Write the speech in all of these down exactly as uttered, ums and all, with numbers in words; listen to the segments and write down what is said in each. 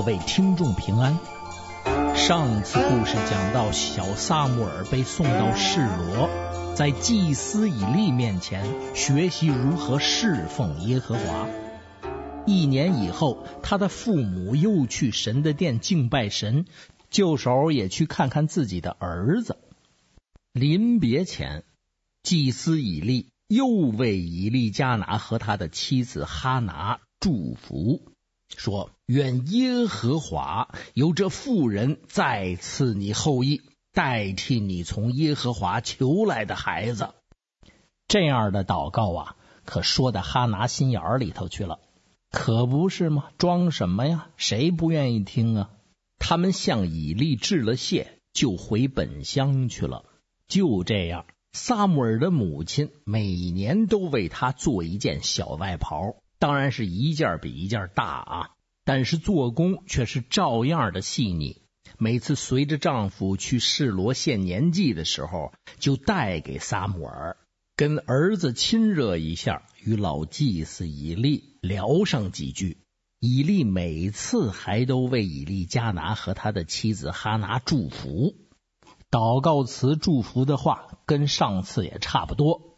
位听众平安。上次故事讲到，小撒母耳被送到示罗，在祭司以利面前学习如何侍奉耶和华。一年以后，他的父母又去神的殿敬拜神，就手也去看看自己的儿子。临别前，祭司以利又为以利加拿和他的妻子哈拿祝福，说：愿耶和华由这妇人再赐你后裔，代替你从耶和华求来的孩子。这样的祷告啊，可说到哈拿心眼里头去了。可不是吗？装什么呀？谁不愿意听啊？他们向以利致了谢，就回本乡去了。就这样，撒母耳的母亲每年都为他做一件小外袍，当然是一件比一件大啊，但是做工却是照样的细腻。每次随着丈夫去示罗献年祭的时候，就带给撒母耳，跟儿子亲热一下，与老祭司以利聊上几句。以利每次还都为以利加拿和他的妻子哈拿祝福，祷告词祝福的话跟上次也差不多。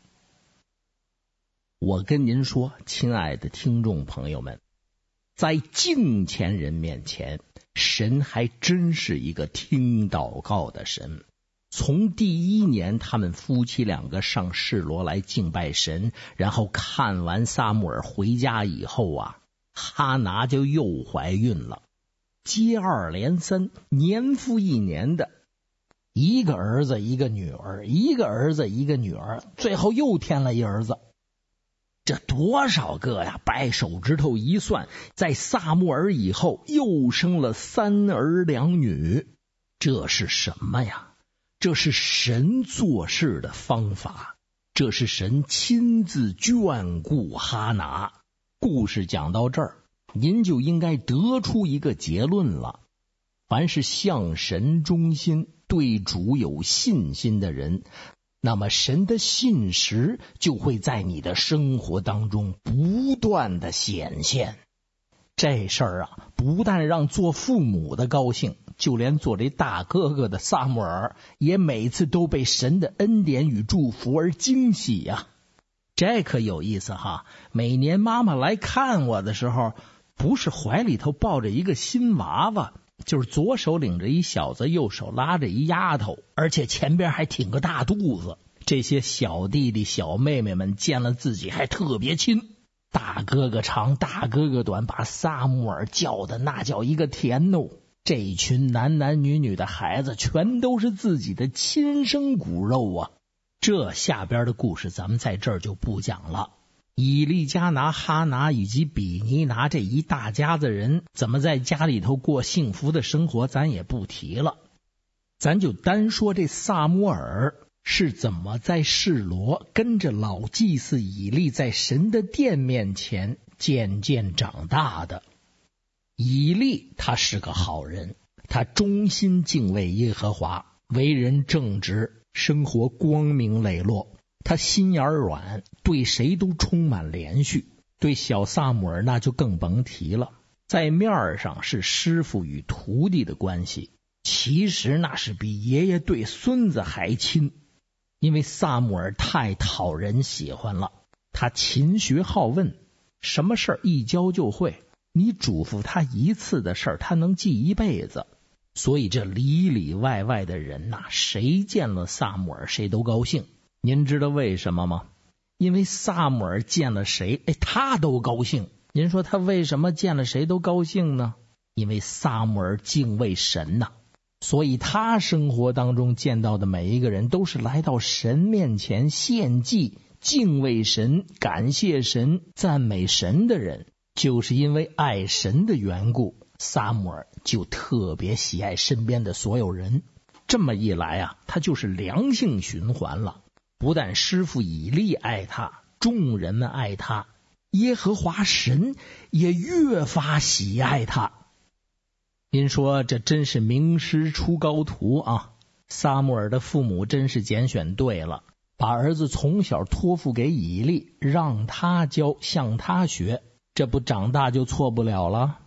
我跟您说，亲爱的听众朋友们，在敬虔人面前，神还真是一个听祷告的神。从第一年他们夫妻两个上示罗来敬拜神，然后看完撒母耳回家以后啊，哈拿就又怀孕了，接二连三，年复一年的，一个儿子一个女儿，一个儿子一个女儿，最后又添了一儿子。这多少个呀？掰手指头一算，在撒母耳以后又生了三儿两女。这是什么呀？这是神做事的方法，这是神亲自眷顾哈拿。故事讲到这儿，您就应该得出一个结论了：凡是向神忠心、对主有信心的人，那么神的信实就会在你的生活当中不断的显现。这事儿啊，不但让做父母的高兴，就连做这大哥哥的撒母耳也每次都被神的恩典与祝福而惊喜呀、啊。这可有意思哈！每年妈妈来看我的时候，不是怀里头抱着一个新娃娃，就是左手领着一小子，右手拉着一丫头，而且前边还挺个大肚子。这些小弟弟小妹妹们见了自己还特别亲，大哥哥长大哥哥短，把撒母耳叫的那叫一个甜哦。这一群男男女女的孩子全都是自己的亲生骨肉啊。这下边的故事咱们在这儿就不讲了。以利加拿、哈拿以及比尼拿这一大家子人怎么在家里头过幸福的生活，咱也不提了。咱就单说这撒母耳是怎么在示罗跟着老祭司以利在神的殿面前渐渐长大的。以利他是个好人，他忠心敬畏耶和华，为人正直，生活光明磊落。他心眼软，对谁都充满怜恤，对小撒母耳那就更甭提了。在面上是师傅与徒弟的关系，其实那是比爷爷对孙子还亲。因为撒母耳太讨人喜欢了，他勤学好问，什么事儿一教就会，你嘱咐他一次的事儿，他能记一辈子。所以这里里外外的人呐、啊，谁见了撒母耳谁都高兴。您知道为什么吗？因为撒母耳见了谁，哎，他都高兴。您说他为什么见了谁都高兴呢？因为撒母耳敬畏神呐、啊，所以他生活当中见到的每一个人都是来到神面前献祭、敬畏神、感谢神、赞美神的人。就是因为爱神的缘故，撒母耳就特别喜爱身边的所有人。这么一来啊，他就是良性循环了。不但师傅以利爱他，众人们爱他，耶和华神也越发喜爱他。您说这真是名师出高徒啊！撒母耳的父母真是拣选对了，把儿子从小托付给以利，让他教，向他学，这不长大就错不了了。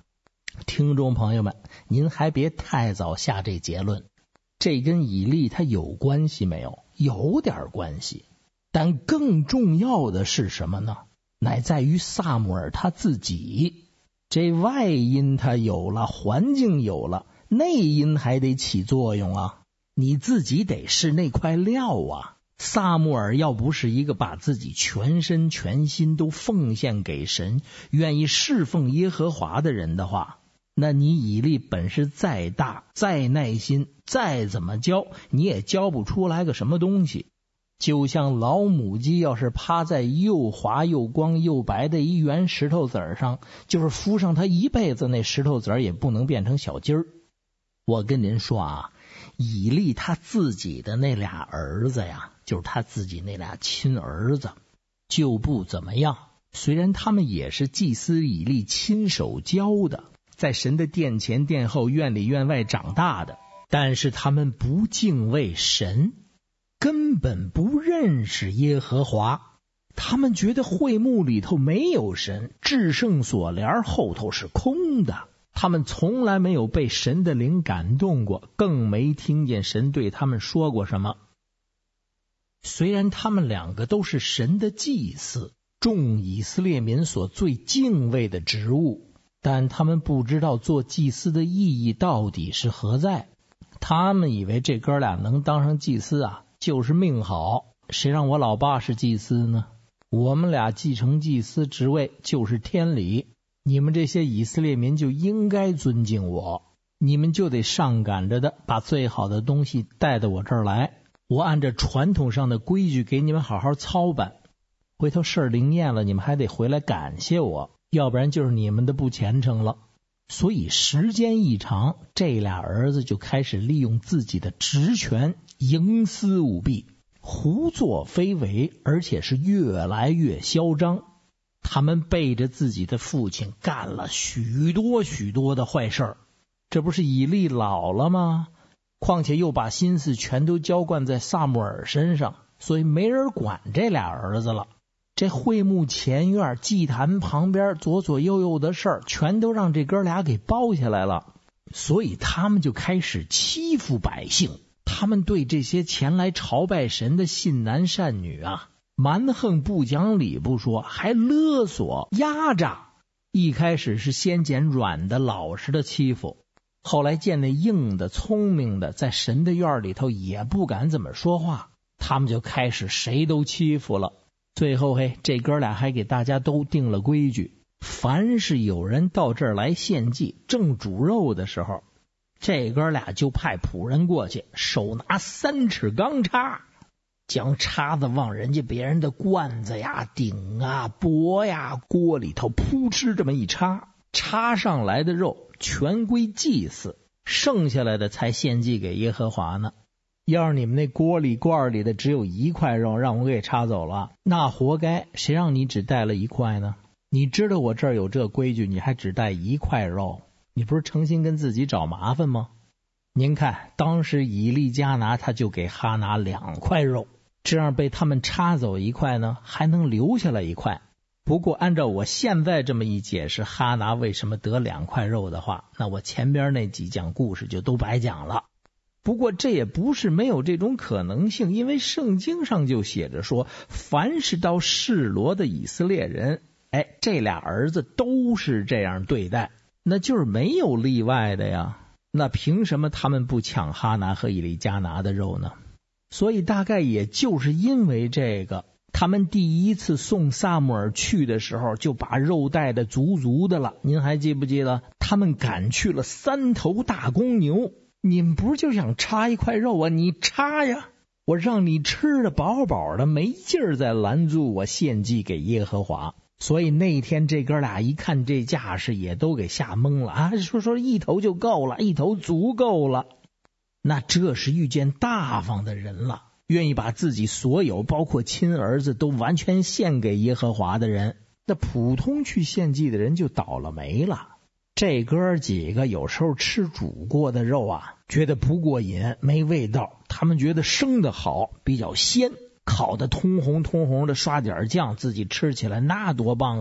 听众朋友们，您还别太早下这结论，这跟以利他有关系没有？有点关系，但更重要的是什么呢？乃在于撒母耳他自己。这外因他有了，环境有了，内因还得起作用啊，你自己得是那块料啊。撒母耳要不是一个把自己全身全心都奉献给神，愿意侍奉耶和华的人的话，那你以利本事再大，再耐心，再怎么教，你也教不出来个什么东西。就像老母鸡要是趴在又滑又光又白的一圆石头子上，就是敷上它一辈子，那石头子也不能变成小鸡儿。我跟您说啊，以利他自己的那俩儿子呀，就是他自己那俩亲儿子，就不怎么样。虽然他们也是祭司以利亲手教的，在神的殿前殿后院里院外长大的，但是他们不敬畏神，根本不认识耶和华。他们觉得会幕里头没有神，至圣所帘后头是空的。他们从来没有被神的灵感动过，更没听见神对他们说过什么。虽然他们两个都是神的祭司，众以色列民所最敬畏的职务，但他们不知道做祭司的意义到底是何在。他们以为这哥俩能当上祭司啊，就是命好，谁让我老爸是祭司呢？我们俩继承祭司职位就是天理，你们这些以色列民就应该尊敬我，你们就得上赶着的把最好的东西带到我这儿来，我按照传统上的规矩给你们好好操办，回头事儿灵验了，你们还得回来感谢我，要不然就是你们的不虔诚了。所以时间一长，这俩儿子就开始利用自己的职权营私舞弊，胡作非为，而且是越来越嚣张。他们背着自己的父亲干了许多许多的坏事儿，这不是以利老了吗？况且又把心思全都浇灌在撒母耳身上，所以没人管这俩儿子了。这会幕前院祭坛旁边左左右右的事儿全都让这哥俩给包下来了，所以他们就开始欺负百姓。他们对这些前来朝拜神的信男善女啊，蛮横不讲理不说，还勒索压榨。一开始是先捡软的老实的欺负，后来见那硬的聪明的在神的院里头也不敢怎么说话，他们就开始谁都欺负了。最后嘿，这哥俩还给大家都定了规矩，凡是有人到这儿来献祭正煮肉的时候，这哥俩就派仆人过去，手拿三尺钢叉，将叉子往人家别人的罐子呀、鼎啊、钵呀、锅里头扑哧这么一插，插上来的肉全归祭祀，剩下来的才献祭给耶和华呢。要是你们那锅里罐里的只有一块肉，让我给插走了，那活该，谁让你只带了一块呢？你知道我这儿有这规矩，你还只带一块肉，你不是诚心跟自己找麻烦吗？您看当时以利加拿他就给哈拿两块肉，这样被他们插走一块呢，还能留下来一块。不过按照我现在这么一解释哈拿为什么得两块肉的话，那我前边那几讲故事就都白讲了。不过这也不是没有这种可能性，因为圣经上就写着说，凡是到示罗的以色列人，哎，这俩儿子都是这样对待，那就是没有例外的呀。那凭什么他们不抢哈拿和以利加拿的肉呢？所以大概也就是因为这个，他们第一次送撒母耳去的时候就把肉带的足足的了。您还记不记得他们赶去了三头大公牛？你们不是就想插一块肉啊？你插呀，我让你吃的饱饱的，没劲儿再拦住我献祭给耶和华。所以那天这哥俩一看这架势，也都给吓懵了啊！说说一头就够了，一头足够了。那这是遇见大方的人了，愿意把自己所有包括亲儿子都完全献给耶和华的人。那普通去献祭的人就倒了霉了。这哥几个有时候吃煮过的肉啊，觉得不过瘾，没味道，他们觉得生的好，比较鲜，烤的通红通红的，刷点酱，自己吃起来那多棒啊！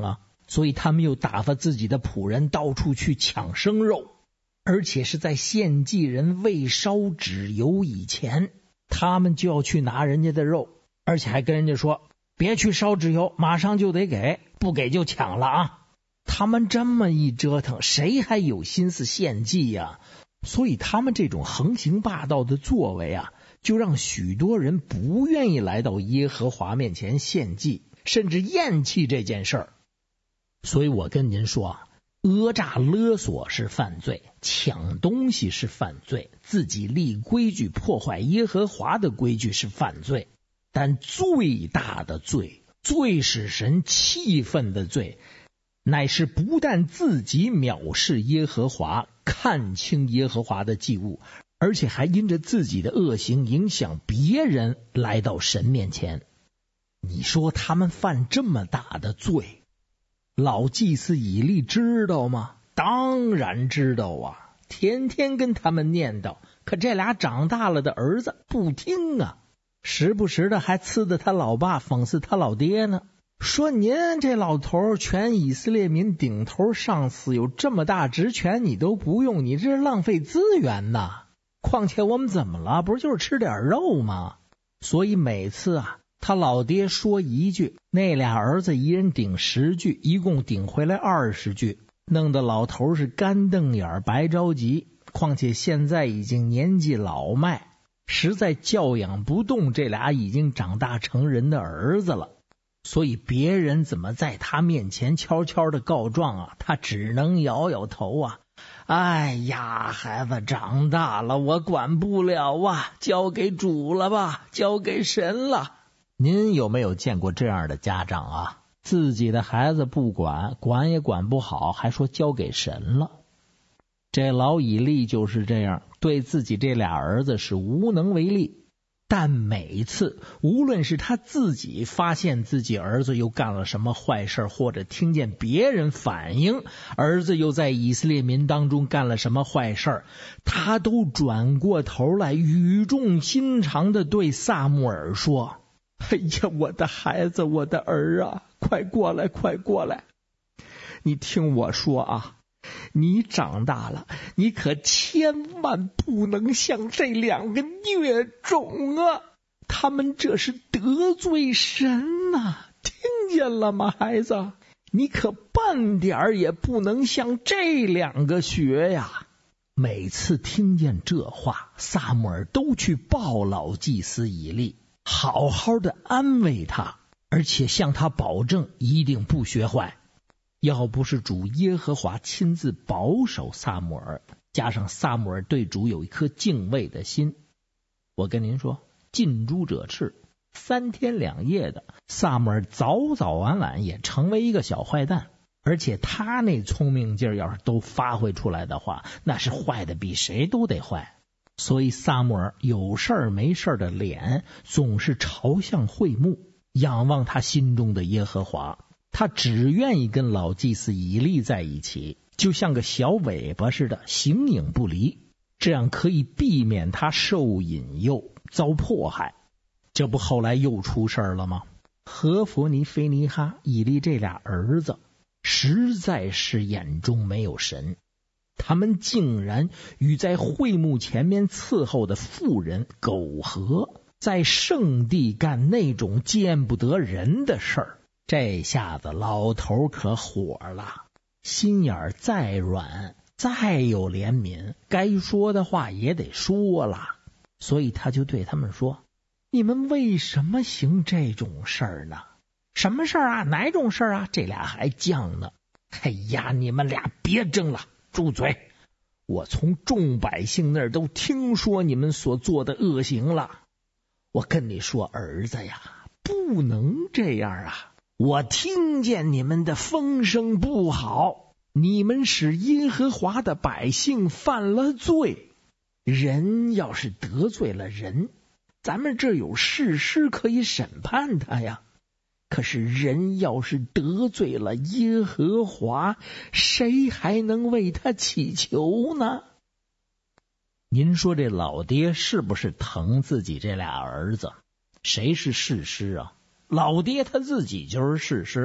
所以他们又打发自己的仆人到处去抢生肉，而且是在献祭人未烧脂油以前，他们就要去拿人家的肉，而且还跟人家说别去烧脂油，马上就得给，不给就抢了啊！他们这么一折腾，谁还有心思献祭呀？所以他们这种横行霸道的作为啊，就让许多人不愿意来到耶和华面前献祭，甚至厌弃这件事儿。所以我跟您说啊，讹诈勒索是犯罪，抢东西是犯罪，自己立规矩破坏耶和华的规矩是犯罪，但最大的罪，最使神气愤的罪，乃是不但自己藐视耶和华，看清耶和华的祭物，而且还因着自己的恶行影响别人来到神面前。你说他们犯这么大的罪，老祭司以利知道吗？当然知道啊，天天跟他们念叨，可这俩长大了的儿子不听啊，时不时的还呲的他老爸讽刺他老爹呢，说您这老头全以色列民顶头上司，有这么大职权你都不用，你这是浪费资源呐！况且我们怎么了？不是就是吃点肉吗？所以每次啊，他老爹说一句，那俩儿子一人顶十句，一共顶回来二十句，弄得老头是干瞪眼白着急。况且现在已经年纪老迈，实在教养不动这俩已经长大成人的儿子了。所以别人怎么在他面前悄悄的告状啊，他只能摇摇头啊，哎呀，孩子长大了，我管不了啊，交给主了吧，交给神了。您有没有见过这样的家长啊？自己的孩子不管，管也管不好，还说交给神了。这老以利就是这样，对自己这俩儿子是无能为力。但每次无论是他自己发现自己儿子又干了什么坏事，或者听见别人反映儿子又在以色列民当中干了什么坏事，他都转过头来语重心长地对撒母耳说，哎呀，我的孩子，我的儿啊，快过来，快过来，你听我说啊，你长大了，你可千万不能像这两个孽种啊！他们这是得罪神啊，听见了吗，孩子？你可半点也不能像这两个学呀！每次听见这话，撒母耳都去报老祭司以利，好好的安慰他，而且向他保证一定不学坏。要不是主耶和华亲自保守撒母耳，加上撒母耳对主有一颗敬畏的心，我跟您说，近朱者赤，三天两夜的，撒母耳早早晚晚也成为一个小坏蛋。而且他那聪明劲儿要是都发挥出来的话，那是坏的比谁都得坏。所以撒母耳有事儿没事儿的脸总是朝向会幕，仰望他心中的耶和华。他只愿意跟老祭司以利在一起，就像个小尾巴似的，形影不离，这样可以避免他受引诱遭迫害。这不后来又出事了吗？何弗尼、菲尼哈、以利这俩儿子实在是眼中没有神，他们竟然与在会幕前面伺候的妇人苟合，在圣地干那种见不得人的事儿。这下子老头可火了，心眼再软再有怜悯，该说的话也得说了。所以他就对他们说，你们为什么行这种事儿呢？什么事儿啊？哪种事儿啊？这俩还犟呢。哎呀，你们俩别争了，住嘴！我从众百姓那儿都听说你们所做的恶行了。我跟你说，儿子呀，不能这样啊！我听见你们的风声不好，你们使耶和华的百姓犯了罪。人要是得罪了人，咱们这有士师可以审判他呀。可是人要是得罪了耶和华，谁还能为他祈求呢？您说这老爹是不是疼自己这俩儿子？谁是士师啊？老爹他自己就是士师，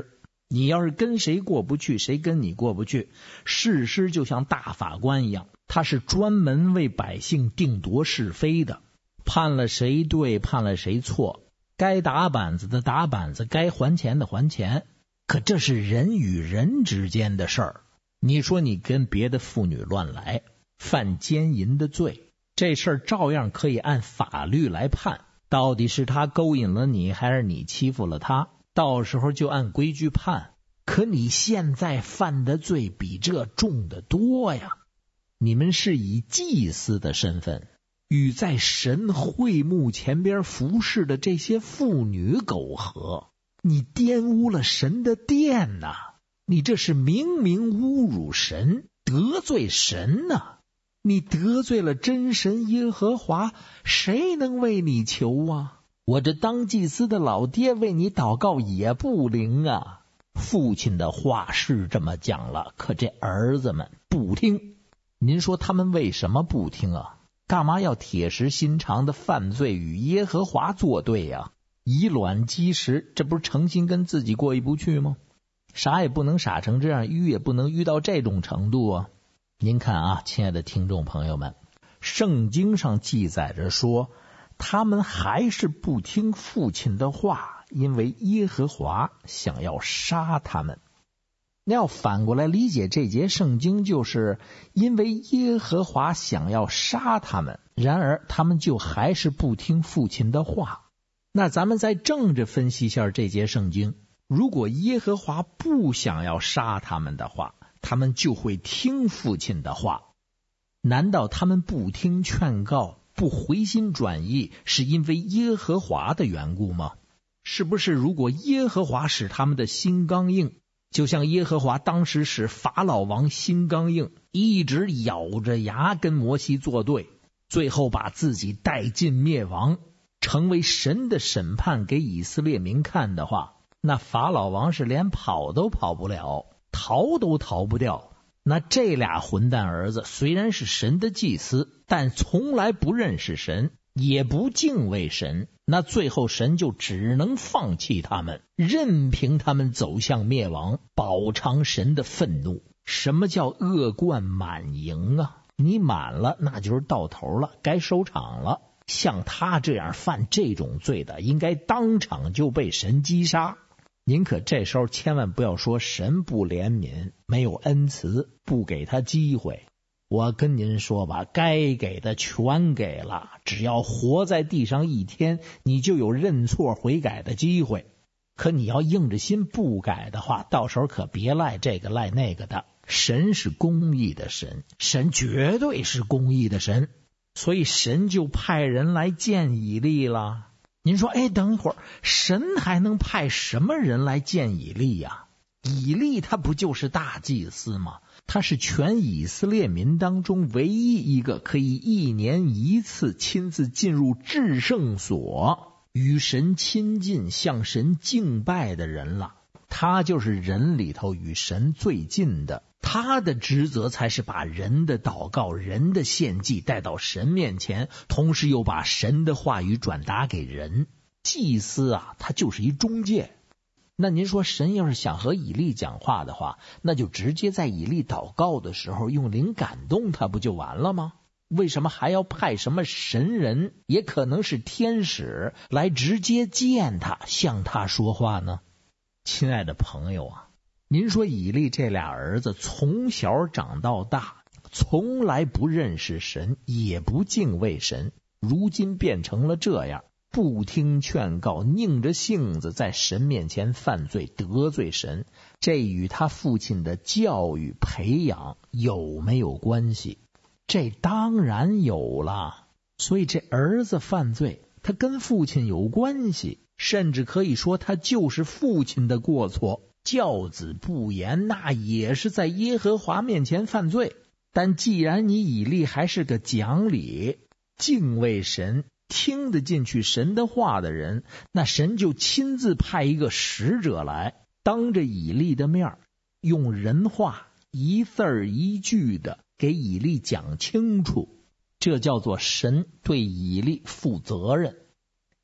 你要是跟谁过不去，谁跟你过不去。士师就像大法官一样，他是专门为百姓定夺是非的，判了谁对，判了谁错，该打板子的打板子，该还钱的还钱。可这是人与人之间的事儿，你说你跟别的妇女乱来，犯奸淫的罪，这事儿照样可以按法律来判，到底是他勾引了你，还是你欺负了他，到时候就按规矩判。可你现在犯的罪比这重得多呀！你们是以祭司的身份与在神会幕前边服侍的这些妇女苟合，你玷污了神的殿呐、啊！你这是明明侮辱神，得罪神呐、啊！你得罪了真神耶和华，谁能为你求啊？我这当祭司的老爹为你祷告也不灵啊！父亲的话是这么讲了，可这儿子们不听。您说他们为什么不听啊？干嘛要铁石心肠的犯罪与耶和华作对呀、啊？以卵击石，这不是诚心跟自己过意不去吗？傻也不能傻成这样，愚也不能愚到这种程度啊！您看啊，亲爱的听众朋友们，圣经上记载着说，他们还是不听父亲的话，因为耶和华想要杀他们。那要反过来理解这节圣经，就是因为耶和华想要杀他们，然而他们就还是不听父亲的话。那咱们再政治分析一下这节圣经，如果耶和华不想要杀他们的话，他们就会听父亲的话。难道他们不听劝告，不回心转意，是因为耶和华的缘故吗？是不是如果耶和华使他们的心刚硬，就像耶和华当时使法老王心刚硬，一直咬着牙跟摩西作对，最后把自己带进灭亡，成为神的审判给以色列民看的话，那法老王是连跑都跑不了，逃都逃不掉。那这俩混蛋儿子虽然是神的祭司，但从来不认识神，也不敬畏神，那最后神就只能放弃他们，任凭他们走向灭亡，饱尝神的愤怒。什么叫恶贯满盈啊？你满了，那就是到头了，该收场了。像他这样犯这种罪的，应该当场就被神击杀。您可这时候千万不要说神不怜悯，没有恩慈，不给他机会。我跟您说吧，该给的全给了，只要活在地上一天，你就有认错悔改的机会。可你要硬着心不改的话，到时候可别赖这个赖那个的。神是公义的神，神绝对是公义的神，所以神就派人来见以利了。您说，哎，等一会儿，神还能派什么人来见以利呀？以利他不就是大祭司吗？他是全以色列民当中唯一一个可以一年一次亲自进入至圣所，与神亲近，向神敬拜的人了。他就是人里头与神最近的，他的职责才是把人的祷告、人的献祭带到神面前，同时又把神的话语转达给人。祭司啊，他就是一中介。那您说神要是想和以利讲话的话，那就直接在以利祷告的时候用灵感动他，不就完了吗？为什么还要派什么神人，也可能是天使，来直接见他，向他说话呢？亲爱的朋友啊，您说以利这俩儿子从小长到大，从来不认识神，也不敬畏神，如今变成了这样，不听劝告，拧着性子在神面前犯罪，得罪神，这与他父亲的教育培养有没有关系？这当然有了。所以这儿子犯罪，他跟父亲有关系，甚至可以说他就是父亲的过错。教子不严，那也是在耶和华面前犯罪。但既然你以利还是个讲理、敬畏神、听得进去神的话的人，那神就亲自派一个使者来，当着以利的面，用人话一字儿一句的给以利讲清楚。这叫做神对以利负责任。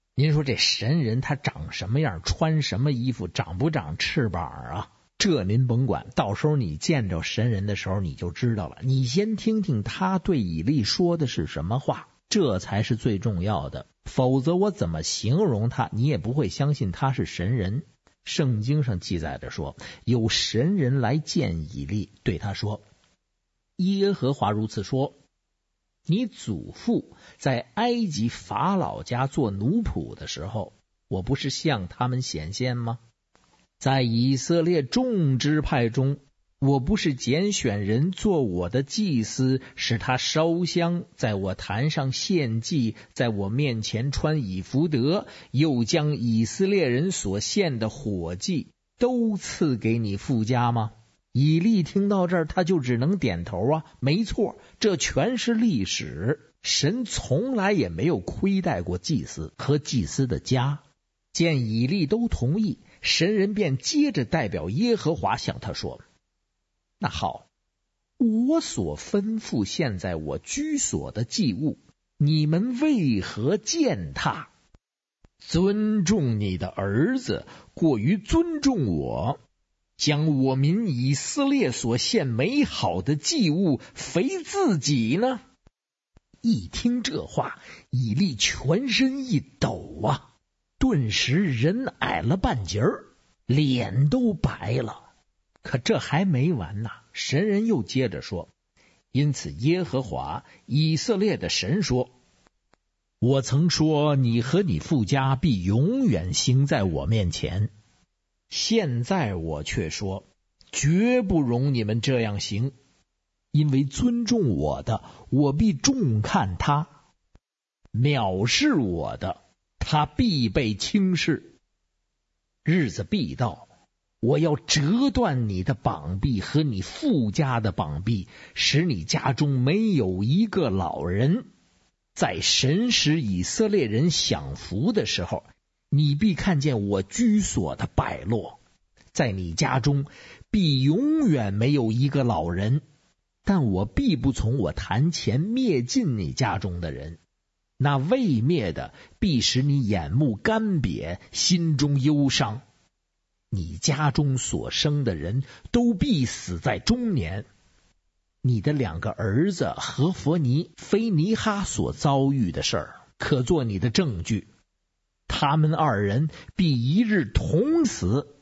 您说这神人他长什么样，穿什么衣服，长不长翅膀啊？这您甭管，到时候你见着神人的时候你就知道了。你先听听他对以利说的是什么话，这才是最重要的。否则我怎么形容他，你也不会相信他是神人。圣经上记载着说，有神人来见以利，对他说，耶和华如此说，你祖父在埃及法老家做奴仆的时候，我不是向他们显现吗？在以色列众支派中，我不是拣选人做我的祭司，使他烧香，在我坛上献祭，在我面前穿以弗得，又将以色列人所献的火祭都赐给你父家吗？以利听到这儿，他就只能点头啊，没错，这全是历史。神从来也没有亏待过祭司和祭司的家。见以利都同意，神人便接着代表耶和华向他说，那好，我所吩咐现在我居所的祭物，你们为何践踏？尊重你的儿子过于尊重我，将我民以色列所献美好的祭物肥自己呢？一听这话，以利全身一抖啊，顿时人矮了半截儿，脸都白了。可这还没完呐，神人又接着说，因此耶和华以色列的神说，我曾说你和你父家必永远行在我面前，现在我却说，绝不容你们这样行，因为尊重我的，我必重看他；藐视我的，他必被轻视。日子必到，我要折断你的膀臂和你父家的膀臂，使你家中没有一个老人。在神使以色列人享福的时候，你必看见我居所的败落，在你家中必永远没有一个老人，但我必不从我坛前灭尽你家中的人。那未灭的必使你眼目干瘪，心中忧伤。你家中所生的人都必死在中年。你的两个儿子何弗尼、菲尼哈所遭遇的事儿，可做你的证据。他们二人必一日同死。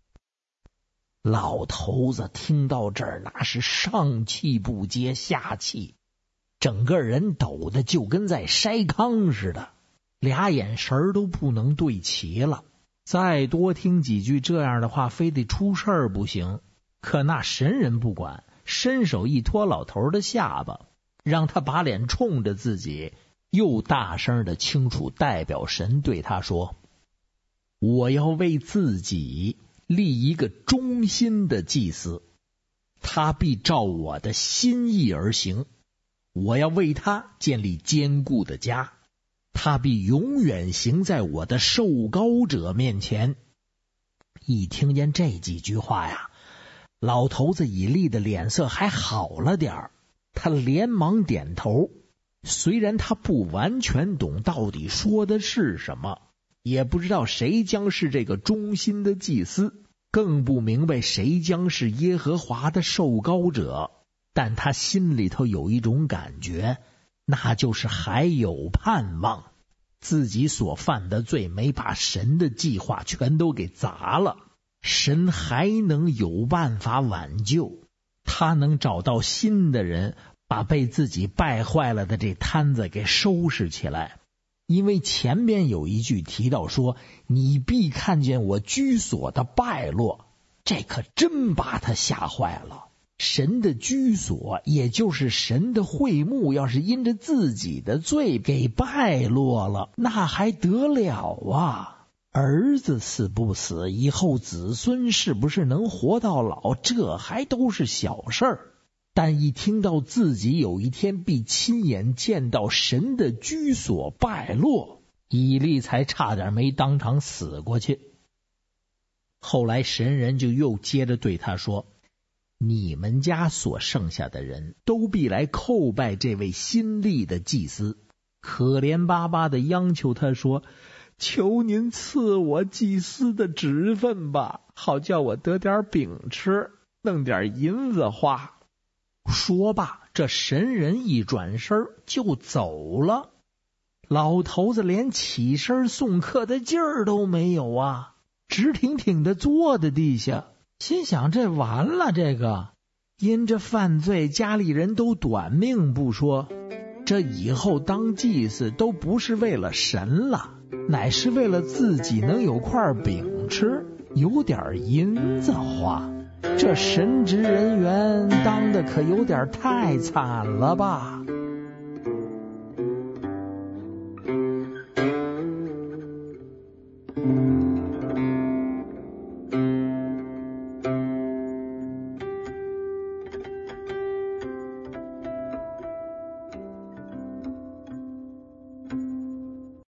老头子听到这儿，那是上气不接下气，整个人抖得就跟在筛糠似的，俩眼神都不能对齐了。再多听几句这样的话，非得出事儿不行。可那神人不管，伸手一托老头的下巴，让他把脸冲着自己，又大声的清楚代表神对他说，我要为自己立一个忠心的祭司，他必照我的心意而行。我要为他建立坚固的家，他必永远行在我的受膏者面前。一听见这几句话呀，老头子以利的脸色还好了点儿，他连忙点头。虽然他不完全懂到底说的是什么，也不知道谁将是这个忠心的祭司，更不明白谁将是耶和华的受膏者，但他心里头有一种感觉，那就是还有盼望。自己所犯的罪没把神的计划全都给砸了，神还能有办法挽救，他能找到新的人，把被自己败坏了的这摊子给收拾起来。因为前边有一句提到说，你必看见我居所的败落，这可真把他吓坏了。神的居所，也就是神的会幕，要是因着自己的罪给败落了，那还得了啊？儿子死不死，以后子孙是不是能活到老，这还都是小事儿。但一听到自己有一天必亲眼见到神的居所败落，以利才差点没当场死过去。后来神人就又接着对他说，你们家所剩下的人都必来叩拜这位新立的祭司。可怜巴巴的央求他说， 求您赐我祭司的职分吧，好叫我得点饼吃，弄点银子花。 说罢，这神人一转身就走了。老头子连起身送客的劲儿都没有啊，直挺挺的坐在地下，心想这完了，这个因这犯罪家里人都短命不说，这以后当祭司都不是为了神了，乃是为了自己能有块饼吃，有点银子花。这神职人员当的可有点太惨了吧。